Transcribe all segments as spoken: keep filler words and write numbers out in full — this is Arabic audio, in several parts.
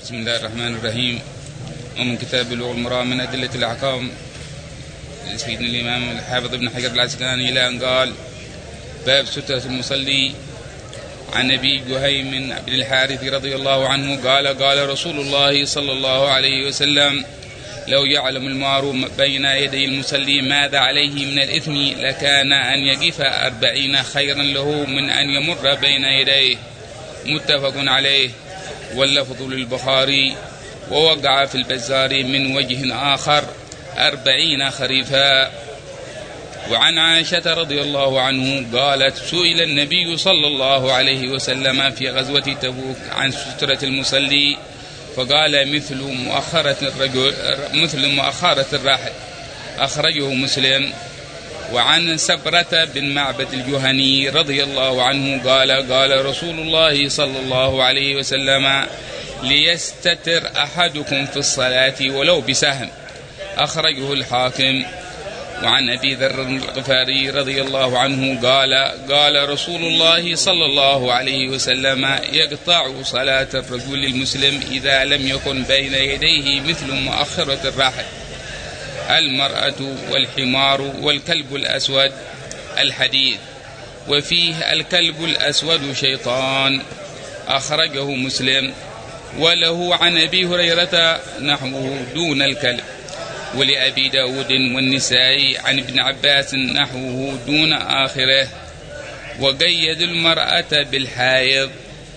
بسم الله الرحمن الرحيم. ومن كتاب بلوغ المرام من أدلة الأحكام سيدنا الإمام الحافظ ابن حجر العسقلاني إلى أن قال: باب سترة المصلي. عن أبي جهيم بن الحارث رضي الله عنه قال: قال رسول الله صلى الله عليه وسلم: لو يعلم المار بين يدي المصلي ماذا عليه من الإثم لكان أن يقف أربعين خيرا له من أن يمر بين يديه. متفق عليه. واللفظ للبخاري: ووقع في البزار من وجه آخر أربعين خريفا. وعن عائشة رضي الله عنه قالت: سئل النبي صلى الله عليه وسلم في غزوة تبوك عن سترة المصلي فقال: مثل مؤخرة الرجل مثل مؤخرة الراحل. أخرجه مسلم. وعن سبرة بن معبد الجهني رضي الله عنه قال: قال رسول الله صلى الله عليه وسلم: ليستتر أحدكم في الصلاة ولو بسهم. أخرجه الحاكم. وعن أبي ذر الغفاري رضي الله عنه قال: قال رسول الله صلى الله عليه وسلم: يقطع صلاة الرجل المسلم إذا لم يكن بين يديه مثل مؤخرة الراحل المرأة والحمار والكلب الأسود. الحديث. وفيه: الكلب الأسود شيطان. أخرجه مسلم. وله عن أبي هريرة نحوه دون الكلب. ولأبي داود والنسائي عن ابن عباس نحوه دون آخره. وقيد المرأة بالحائض.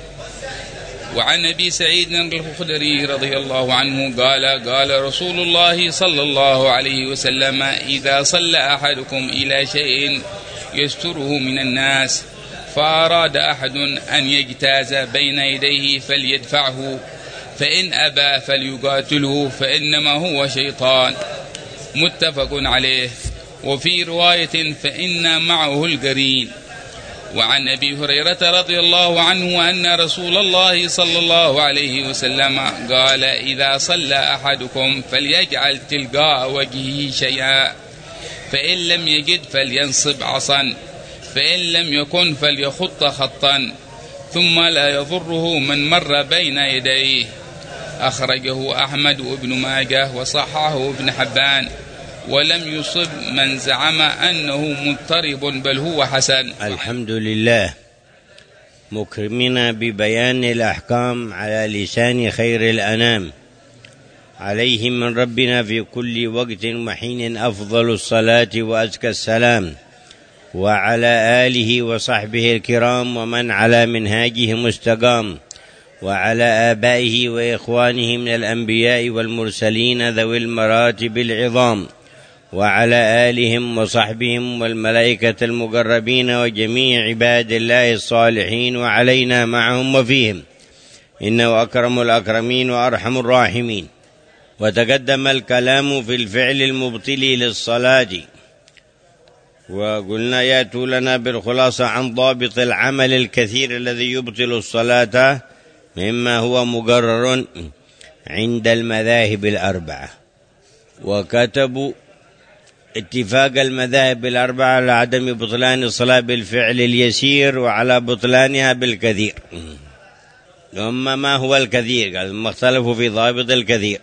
وعن أبي سعيد الخدري رضي الله عنه قال: قال رسول الله صلى الله عليه وسلم: إذا صلى أحدكم إلى شيء يستره من الناس فأراد أحد أن يجتاز بين يديه فليدفعه، فإن أبى فليقاتله فإنما هو شيطان. متفق عليه. وفي رواية: فإن معه القرين. وعن أبي هريرة رضي الله عنه أن رسول الله صلى الله عليه وسلم قال: إذا صلى أحدكم فليجعل تلقاء وجهه شيئا، فإن لم يجد فلينصب عصا، فإن لم يكن فليخط خطا، ثم لا يضره من مر بين يديه. أخرجه أحمد وابن ماجه وصححه ابن حبان. ولم يصب من زعم أنه مضطرب بل هو حسن. الحمد لله، مكرمنا ببيان الأحكام على لسان خير الأنام، عليه من ربنا في كل وقت وحين أفضل الصلاة وأزكى السلام، وعلى آله وصحبه الكرام ومن على منهاجه مستقام، وعلى آبائه وإخوانه من الأنبياء والمرسلين ذوي المراتب العظام، وعلى آلهم وصحبهم والملائكة المقربين وجميع عباد الله الصالحين، وعلينا معهم وفيهم، إنه أكرم الأكرمين وأرحم الراحمين. وتقدم الكلام في الفعل المبطل للصلاة، وقلنا يأتوا لنا بالخلاصة عن ضابط العمل الكثير الذي يبطل الصلاة مما هو مقرر عند المذاهب الأربعة. وكتبوا اتفاق المذاهب الأربعة على عدم بطلان الصلاة بالفعل اليسير وعلى بطلانها بالكثير. ثم ما هو الكثير؟ قال ما اختلفوا في ضابط الكثير،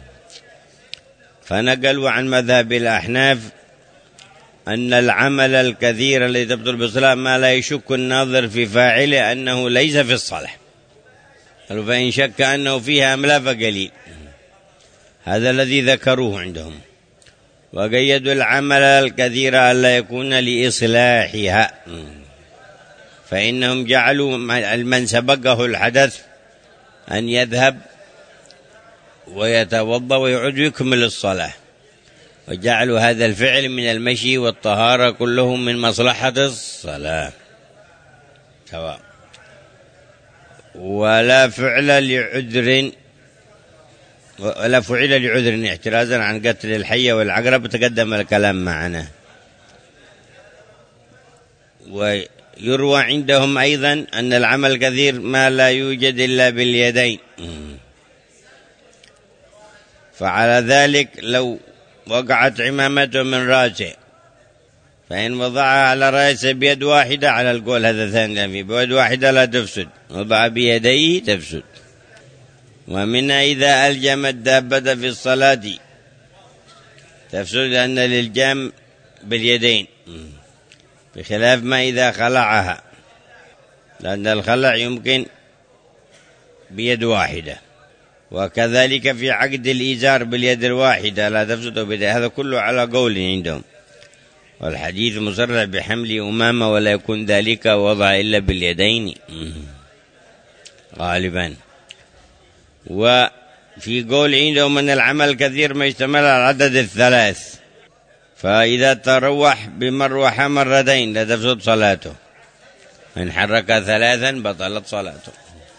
فنقلوا عن مذهب الأحناف أن العمل الكثير الذي تبطل بالصلاة ما لا يشك الناظر في فاعله أنه ليس في الصلاة، قالوا فإن شك أنه فيها أم لا فقليل. هذا الذي ذكروه عندهم. وقيدوا العمل الكثير ألا يكون لإصلاحها، فإنهم جعلوا من سبقه الحدث أن يذهب ويتوضأ ويعود يكمل الصلاة، وجعلوا هذا الفعل من المشي والطهارة كلهم من مصلحة الصلاة سواء. ولا فعل لعذر ولا فعل لعذر احترازا عن قتل الحية والعقرب، تقدم الكلام معنا. ويروى عندهم أيضا أن العمل كثير ما لا يوجد إلا باليدين، فعلى ذلك لو وقعت عمامته من رأسه فإن وضعها على رأسه بيد واحدة على القول هذا ثاني، بيد واحدة لا تفسد، وضع بيديه تفسد. ومنها إذا ألجم الدابة في الصلاة تفسد أن الإلجام باليدين بخلاف ما إذا خلعها، لأن الخلع يمكن بيد واحدة، وكذلك في عقد الإزار باليد الواحدة لا تفسد بيدين. هذا كله على قول عندهم، والحديث مصرح بحمل أمامة ولا يكون ذلك وضع إلا باليدين غالبا. وفي قول عندهم أن العمل كثير ما يشتمل على العدد الثلاث، فإذا تروح بمروحة مرتين لا تفسد صلاته، إن حرك ثلاثا بطلت صلاته.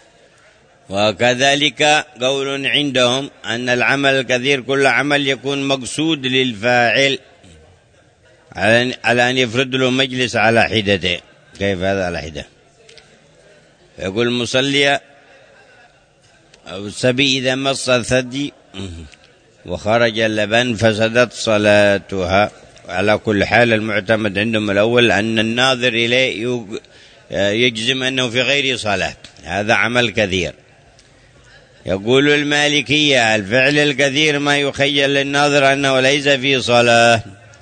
وكذلك قول عندهم أن العمل الكثير كل عمل يكون مقصود للفاعل على أن يفرد له مجلس على حدته. كيف هذا على حدة؟ يقول المصلي أو السبي إذا مص الثدي وخرج اللبن فسدت صلاتها. على كل حال المعتمد عندهم الأول أن الناظر إليه يجزم أنه في غير صلاة، هذا عمل كثير. يقول المالكية الفعل الكثير ما يخيل للناظر أنه ليس في صلاة،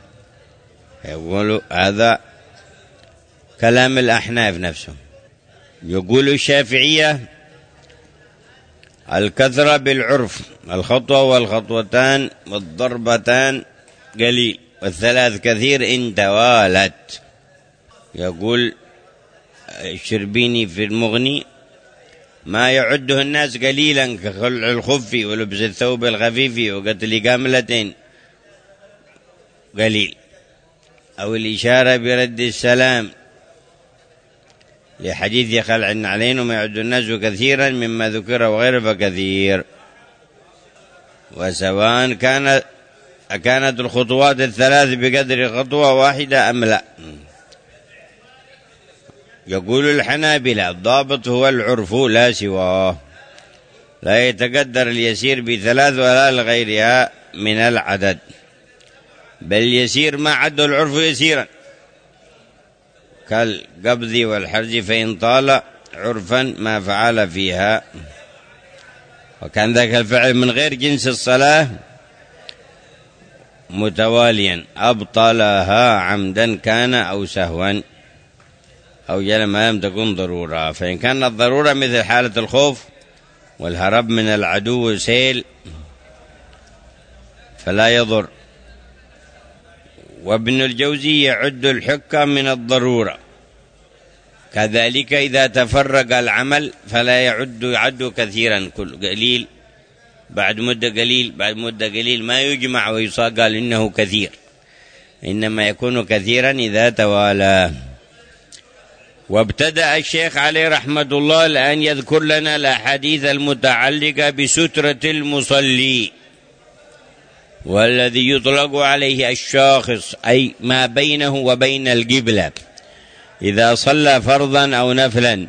يقول هذا كلام الأحناف نفسه. يقول الشافعية الكثرة بالعرف، الخطوة والخطوتان والضربتان قليل والثلاث كثير إن توالت. يقول الشربيني في المغني ما يعده الناس قليلا كخلع الخف ولبس الثوب الخفيف وقتل كاملتين قليل، أو الإشارة برد السلام لحديث خلع النعلين وما يعد الناس كثيرا مما ذكر وغيره فكثير. وسواء كانت كانت الخطوات الثلاث بقدر خطوة واحدة أم لا. يقول الحنابلة الضابط هو العرف لا سواه، لا يتقدر اليسير بثلاث ولا لغيرها من العدد، بل يسير ما عد العرف يسيرا كالقبض والحرج فإن طال عرفا ما فعل فيها، وكان ذاك الفعل من غير جنس الصلاة متواليا أبطلها عمدا كان أو سهوا أو جل ما لم تكن ضرورة. فإن كانت ضرورة مثل حالة الخوف والهرب من العدو سيل فلا يضر. وابن الجوزي يعد الحكة من الضرورة، كذلك إذا تفرق العمل فلا يعد يعد كثيرا، كل قليل بعد مدة قليل بعد مدة قليل ما يجمع ويقال إنه كثير، إنما يكون كثيرا إذا توالى. وابتدأ الشيخ عليه رحمة الله الآن يذكر لنا الأحاديث المتعلقة بسترة المصلي، والذي يطلق عليه الشاخص أي ما بينه وبين القبلة إذا صلى فرضا أو نفلا.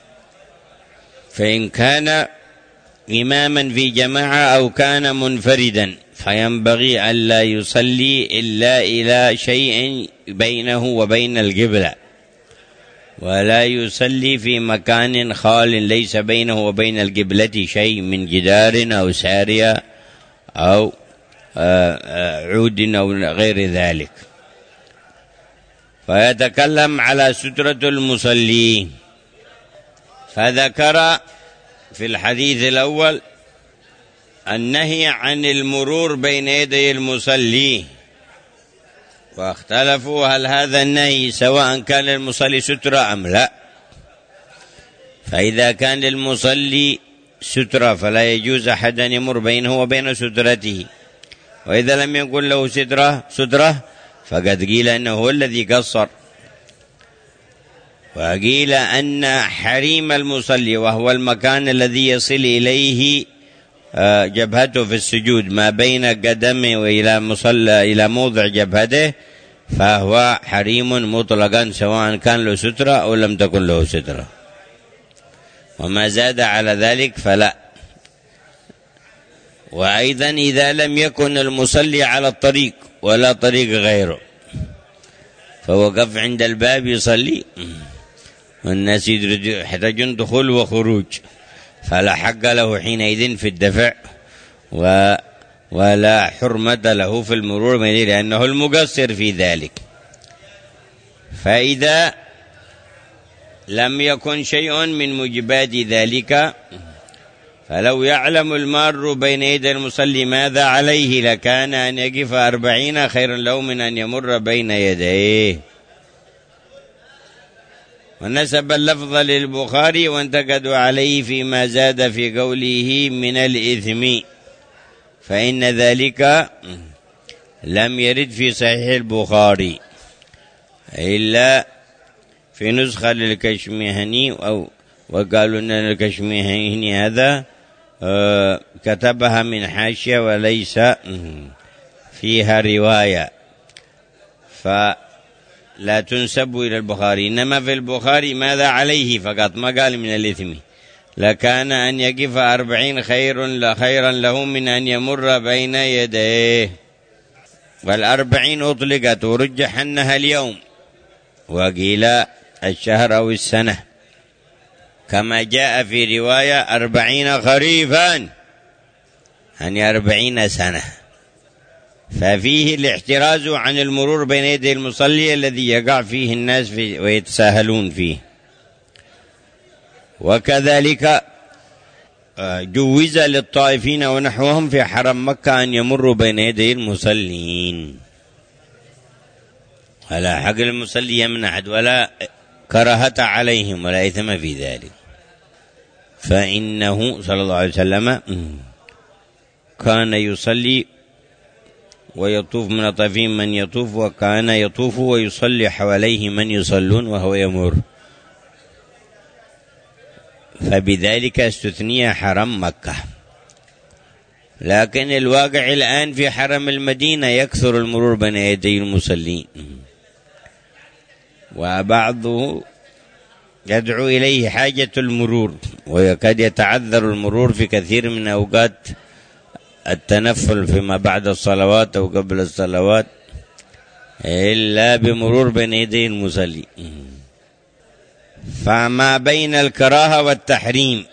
فإن كان إماما في جماعة أو كان منفردا فينبغي ألا يصلي إلا إلى شيء بينه وبين القبلة، ولا يصلي في مكان خال ليس بينه وبين القبلة شيء من جدار أو سارية أو عود أو غير ذلك. فيتكلم على سترة المصلي، فذكر في الحديث الأول النهي عن المرور بين يدي المصلي، واختلفوا هل هذا النهي سواء كان للمصلي سترة أم لا. فإذا كان للمصلي سترة فلا يجوز أحد أن يمر بينه وبين سترته، وإذا لم يكن له سترة سترة فقد قيل أنه هو الذي قصر. وقيل أن حريم المصلي وهو المكان الذي يصل إليه جبهته في السجود ما بين قدمه وإلى مصلى إلى موضع جبهته فهو حريم مطلقا سواء كان له سترة أو لم تكن له سترة، وما زاد على ذلك فلا. وأيضا إذا لم يكن المصلي على الطريق ولا طريق غيره فوقف عند الباب يصلي والناس يحتاجون دخول وخروج، فلا حق له حينئذ في الدفع و ولا حرمة له في المرور بين لأنه المقصر في ذلك. فإذا لم يكن شيء من موجبات ذلك فلو يعلم المار بين يدي المصلي ماذا عليه لكان أن يقف أربعين خيرا له من أن يمر بين يديه. ونسب اللفظ للبخاري وانتقدوا عليه فيما زاد في قوله من الإثم، فإن ذلك لم يرد في صحيح البخاري إلا في نسخة للكشميهني، أو وقالوا أن الكشميهني هذا كتبها من حاشية وليس فيها رواية فلا تنسب إلى البخاري، إنما في البخاري ماذا عليه فقط، ما قال من الإثم. لكان أن يقف أربعين خير لخيرا له من أن يمر بين يديه. والأربعين أطلقت ورجح أنها اليوم، وقيل الشهر أو السنة، كما جاء في رواية أربعين خريفا يعني أربعين سنة. ففيه الاحتراز عن المرور بين يدي المصلي الذي يقع فيه الناس فيه ويتساهلون فيه. وكذلك جوز للطائفين ونحوهم في حرم مكة أن يمروا بين يدي المصلين، ولا حق المصلي يمنع أحد ولا كراهة عليهم ولا إثم في ذلك. فإنه صلى الله عليه وسلم كان يصلي ويطوف من الطائفين من يطوف، وكان يطوف ويصلي حواليه من يصلون وهو يمر، فبذلك استثني حرم مكة. لكن الواقع الآن في حرم المدينة يكثر المرور بين يدي المصلين، وبعضه يدعو إليه حاجة المرور، ويكاد يتعذر المرور في كثير من أوقات التنفل فيما بعد الصلوات أو قبل الصلوات إلا بمرور بين يدي المصلي. فما بين الكراهة والتحريم،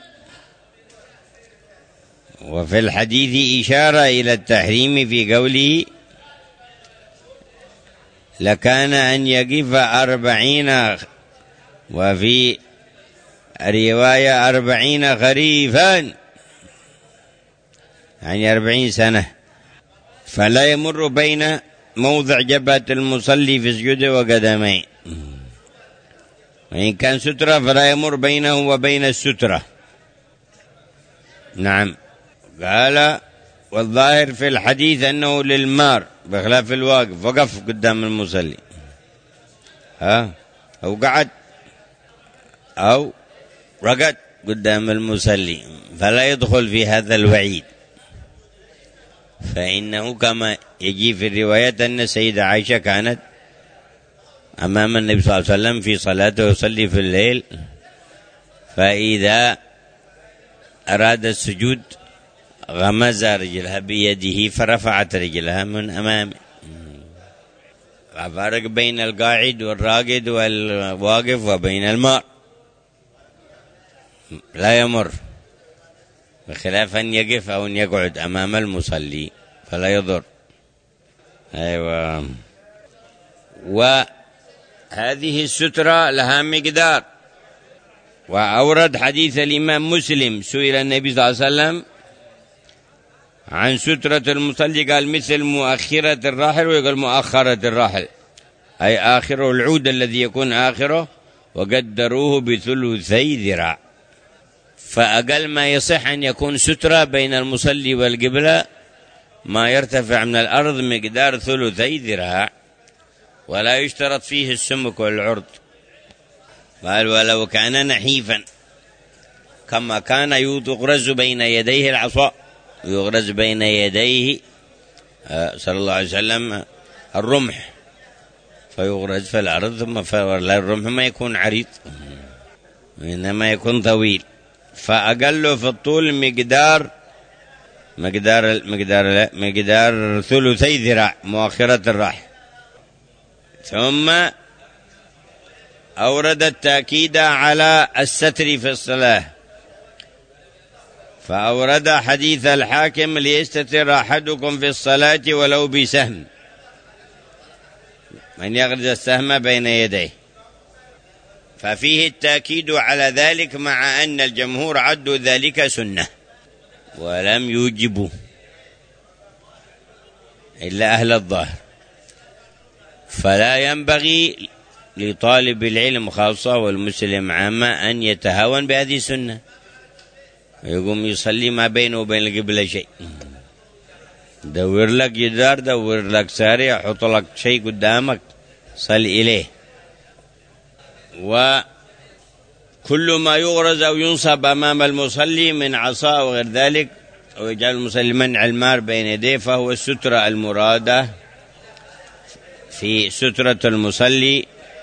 وفي الحديث إشارة إلى التحريم في قوله لكان أن يقف أربعين، وفي رواية أربعين خريفا يعني أربعين سنة، فلا يمر بين موضع جبهة المصلي في سجوده وقدميه، وإن كان سترة فلا يمر بينه وبين السترة. نعم. قال والظاهر في الحديث أنه للمار بخلاف الواقف، وقف قدام المصلي ها أو قعد أو رقد قدام المصلي فلا يدخل في هذا الوعيد. فإنه كما يجي في الروايات أن السيدة عائشة كانت أمام النبي صلى الله عليه وسلم في صلاته يصلي في الليل، فإذا أراد السجود غمز رجلها بيده فرفعت رجلها من أمامه. فرق بين القاعد والراقد والواقف وبين المار لا يمر، بخلاف أن يقف أو أن يقعد أمام المصلي فلا يضر. أيوة. وهذه السترة لها مقدار. وأورد حديث الإمام مسلم سئل النبي صلى الله عليه وسلم عن سترة المصلي قال مثل مؤخرة الراحل، ويقول مؤخرة الراحل أي آخره العود الذي يكون آخره، وقدروه بثلثي ذراع. فأقل ما يصح أن يكون سترة بين المصلي والقبلة ما يرتفع من الأرض مقدار ثلثي ذراع، ولا يشترط فيه السمك والعرض. قال ولو كان نحيفا كما كان يغرز بين يديه العصا، يغرز بين يديه صلى الله عليه وسلم الرمح فيغرز في الأرض، ثم الرمح ما يكون عريض وإنما يكون طويل، فأقل في الطول مقدار مقدار مقدار مقدار ثلثي ذراع مؤخرة الراحل. ثم أورد التأكيد على الستر في الصلاة فأورد حديث الحاكم ليستتر أحدكم في الصلاة ولو بسهم، من يغرز السهم بين يديه، ففيه التأكيد على ذلك، مع أن الجمهور عدوا ذلك سنة ولم يوجبوا إلا أهل الظاهر. فلا ينبغي لطالب العلم خاصة والمسلم عامة أن يتهاون بهذه السنة يقوم يصلي ما بينه وبين القبلة شيء. دور لك جدار، دور لك ساري، حط لك شيء قدامك صل إليه. وكل ما يغرز أو ينصب أمام المصلي من عصا أو غير ذلك، أو يجعل المصلي منع المار بين يديه، فهو السترة المرادة في سترة المصلي.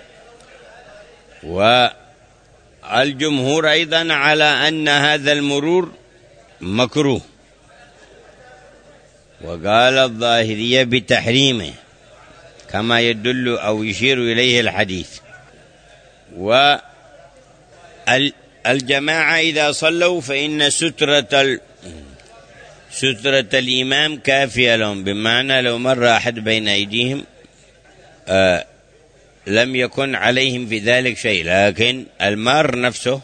والجمهور أيضا على أن هذا المرور مكروه، وقال الظاهرية بتحريمه كما يدل أو يشير إليه الحديث. والجماعة إذا صلوا فإن سترة سترة الإمام كافية لهم، بمعنى لو مر أحد بين أيديهم آه لم يكن عليهم في ذلك شيء، لكن المار نفسه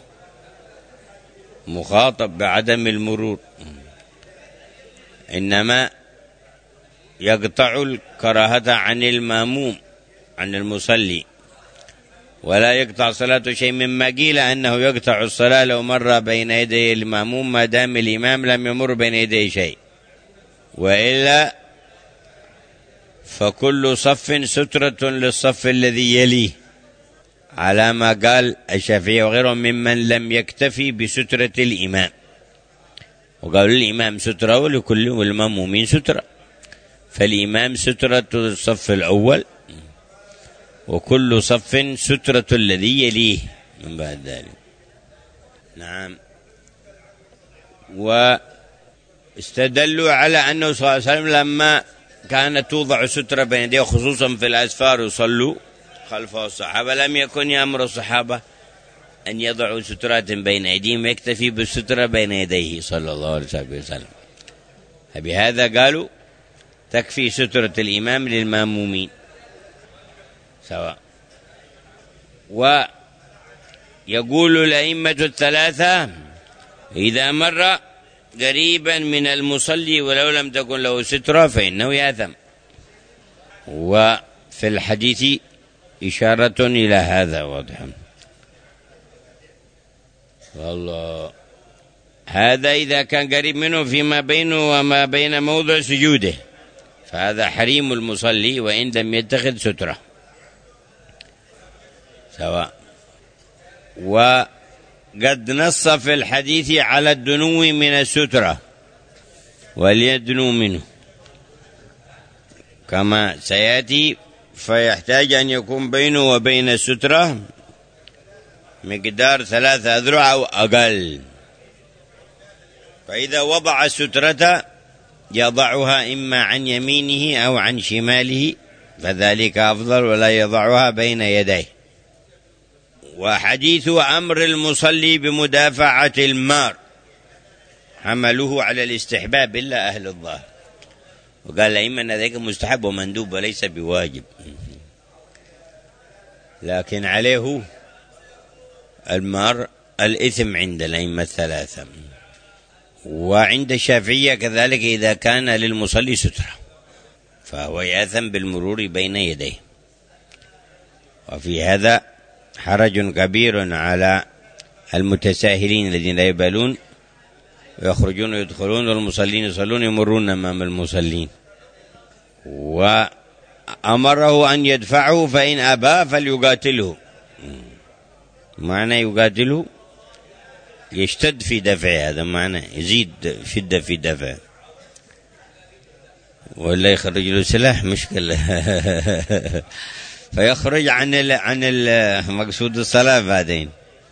مخاطب بعدم المرور، إنما يقطع الكراهة عن الماموم عن المصلي، ولا يقطع صلاة شيء، مما قيل أنه يقطع الصلاة لو مر بين يدي الماموم ما دام الإمام لم يمر بين يديه شيء، وإلا فكل صف سترة للصف الذي يليه، على ما قال الشافعي وغيرهم ممن لم يكتفي بسترة الإمام، وقالوا الإمام سترة ولكل المأمومين سترة، فالإمام سترة الصف الأول وكل صف سترة الذي يليه من بعد ذلك. نعم. واستدلوا على أنه صلى الله عليه وسلم لما كانت توضع سترة بين يديه خصوصا في الأسفار يصلوا خلفه الصحابة لم يكن يأمر الصحابة أن يضعوا سترات بين أيديهم، يكتفي بالسترة بين يديه صلى الله عليه وسلم. فبهذا قالوا تكفي سترة الإمام للمامومين سواء. ويقول الأئمة الثلاثة إذا مر قريبا من المصلي ولو لم تكن له سترة فإنه يأثم، وفي الحديث إشارة إلى هذا واضحا. والله هذا إذا كان قريب منه فيما بينه وما بين موضع سجوده فهذا حريم المصلي وإن لم يتخذ سترة سواء. وقد نص في الحديث على الدنو من السترة وليدنو منه كما سيأتي، فيحتاج أن يكون بينه وبين السترة مقدار ثلاثة أذرع أو أقل، فإذا وضع السترة يضعها إما عن يمينه أو عن شماله فذلك أفضل، ولا يضعها بين يديه. وحديث أمر المصلي بمدافعة المار حملوه على الاستحباب إلا أهل الظاهر، وقال الأئمة أن ذلك مستحب ومندوب وليس بواجب، لكن عليه المار الإثم عند الأئمة الثلاثة، وعند الشافعية كذلك إذا كان للمصلي سترة فهو يأثم بالمرور بين يديه. وفي هذا حرج كبير على المتساهلين الذين لا يبالون ويخرجون ويدخلون والمصلين يصلون يمرون أمام المصلين. وأمره أن يدفعه فإن أبى فليقاتله، معنى يقاتله يشتد في دفعه، هذا معنى يزيد شدة في دفعه، ولا يخرج له سلاح مشكلة فيخرج عن ال عن المقصود الصلاة بعدين.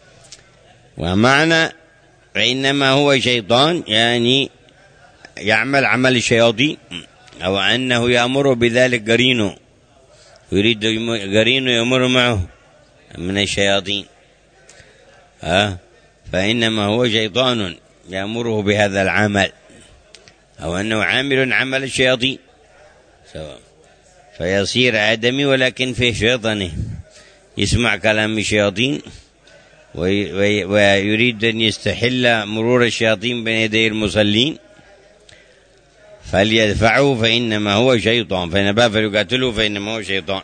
ومعنى فإنما هو شيطان يعني يعمل عمل الشياطين، أو أنه يأمر بذلك قرينه، يريد قرينه يأمر معه من الشياطين، ها فإنما هو شيطان يأمره بهذا العمل أو أنه عامل عمل الشياطين سواء، فيصير آدمي ولكن في شيطانه، يسمع كلام الشياطين ويريد أن يستحل مرور الشياطين بين يدي المصلين، فليدفعه فإنما هو شيطان، فإن أبى فليقاتله فإنما هو شيطان.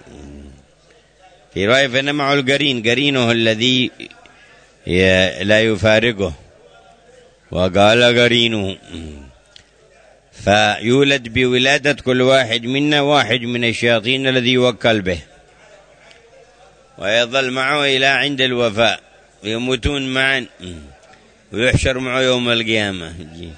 في رواية فإن معه القرين، قرينه الذي لا يفارقه، وقال قرينه، فيولد بولادة كل واحد منا واحد من الشياطين الذي يوكل به، ويظل معه إلى عند الوفاء، ويموتون معا ويحشر معه يوم القيامة.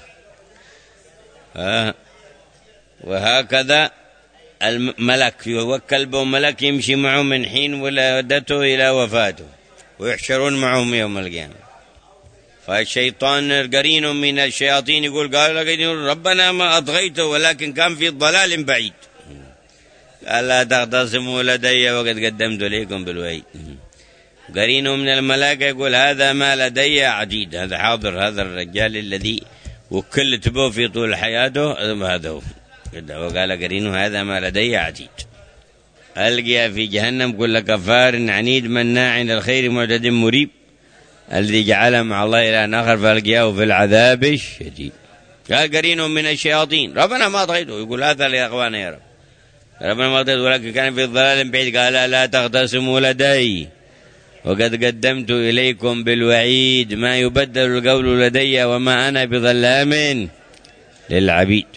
وهكذا الملك يوكل به ملك يمشي معه من حين ولادته إلى وفاته، ويحشرون معهم يوم القيامة. فالشيطان قرين من الشياطين يقول قال ربنا ما أطغيته ولكن كان في ضلال بعيد، قال لا تختصموا لدي وقد قدمت إليكم بالوعيد. قرين من الملائكة يقول هذا ما لدي عديد، هذا حاضر، هذا الرجال الذي وكلت به في طول حياته هذا هو، وقال قرينه هذا ما لدي عديد. ألقي في جهنم كل كفار عنيد مناع للخير معتد مريب، الذي جعل مع الله إلى آخر فألقياه في العذاب الشديد. قال قرينه من الشياطين ربنا ما أطغيته، يقول هذا لأخوانا يا رب، ربنا ما أطغيته ولكن كان في الضلال بعيد، قال لا تختصموا لدي وقد قدمت إليكم بالوعيد، ما يبدل القول لدي وما أنا بظلام للعبيد.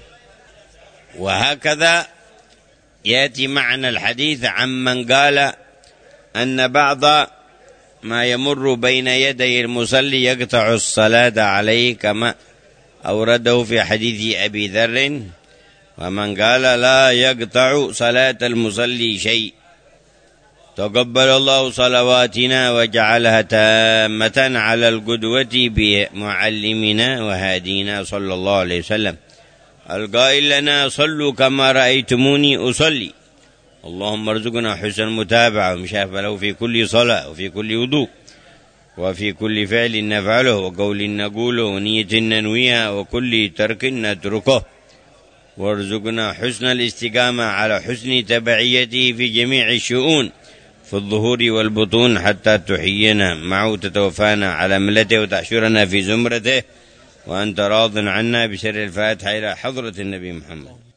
وهكذا يأتي معنى الحديث عمن قال أن بعض ما يمر بين يدي المصلي يقطع الصلاة عليه، كما أورده في حديث أبي ذر، ومن قال لا يقطع صلاة المصلي شيء تقبل الله صلواتنا وجعلها تامة على القدوة بمعلمنا وهادينا صلى الله عليه وسلم القائل لنا صلوا كما رأيتموني أصلي، اللهم ارزقنا حسن المتابعة ومشافة له في كل صلاة وفي كل وضوء وفي كل فعل نفعله وقول نقوله ونية ننويها وكل ترك نتركه، وارزقنا حسن الاستقامة على حسن تبعيته في جميع الشؤون في الظهور والبطون حتى تحيينا معه تتوفانا على ملته وتحشرنا في زمرته، وأنت راض عنا بسر الفاتحة إلى حضرة النبي محمد.